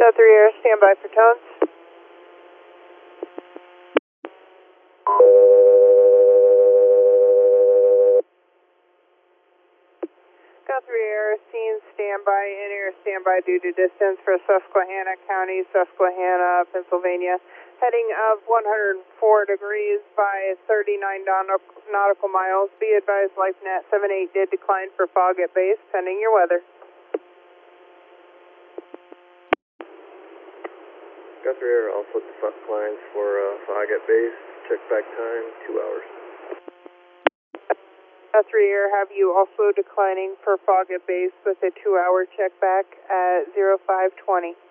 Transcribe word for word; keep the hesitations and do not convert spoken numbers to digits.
South three Air, stand by for tones. South three Air, scene standby, in air standby due to distance for Susquehanna County, Susquehanna, Pennsylvania. Heading of one hundred four degrees by thirty-nine nautical miles. Be advised, LifeNet seven eight did decline for fog at base, pending your weather. Guthrie Air also declines for uh, fog at base. Check back time, two hours. Guthrie Air, have you also declining for fog at base with a two hour check back at zero five twenty.